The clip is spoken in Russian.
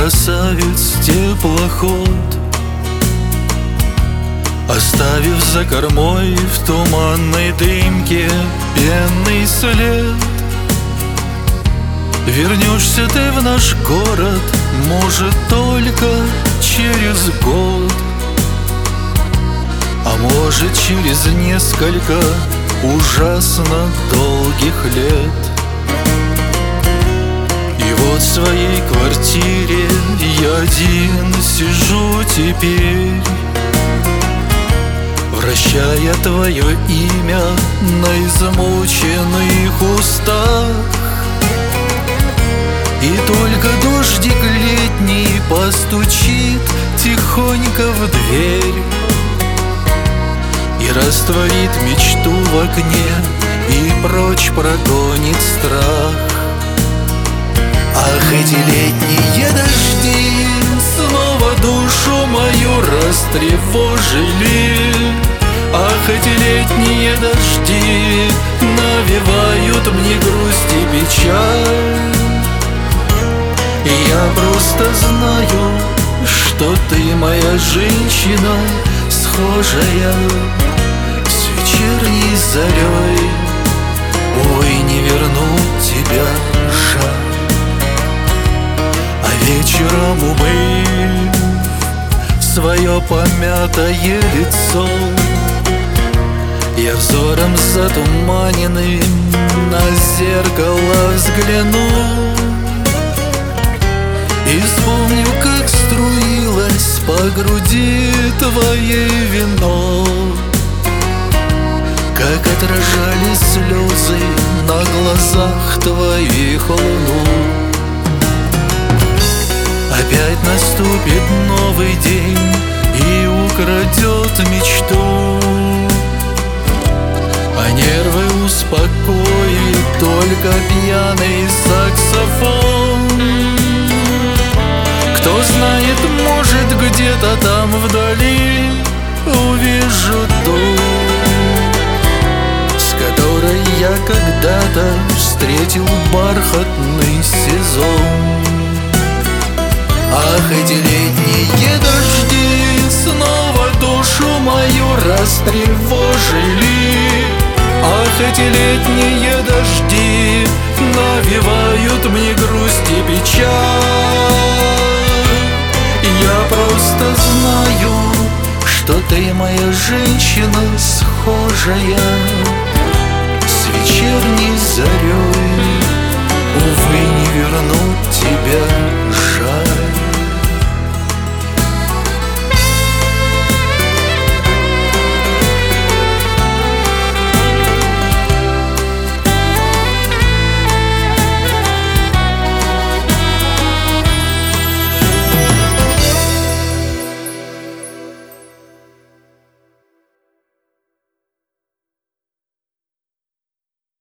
красавец теплоход, оставив за кормой в туманной дымке пенный след. Вернешься ты в наш город, может, только через год, а может, через несколько ужасно долгих лет. И вот в своей квартире я один сижу теперь, вращая твое имя на измученных устах. И только дождик летний постучит тихонько в дверь и растворит мечту в окне, и прочь прогонит страх. Ах, эти летние дожди снова душу мою растревожили. Ах, эти летние дожди навевают мне грусть и печаль. Я просто знаю, что ты моя женщина, схожая с вечерней зарей. Ой, не вернуть тебя, жаль. А вечером, умыв свое помятое лицо, я взором затуманенным на зеркало взгляну и вспомню, как струилось по груди твоей вино, как отражали слезы на глазах твоих луну. Опять наступит новый день и украдет мечту, а нервы успокоит только пьяный саксофон. Кто знает, может, где-то там вдали увижу ту, с которой я когда-то встретил бархатный сезон. Ах, эти летние дожди снова душу мою растревожили. Ах, эти летние дожди навевают мне грусть и печаль. Я просто знаю, что ты моя женщина, схожая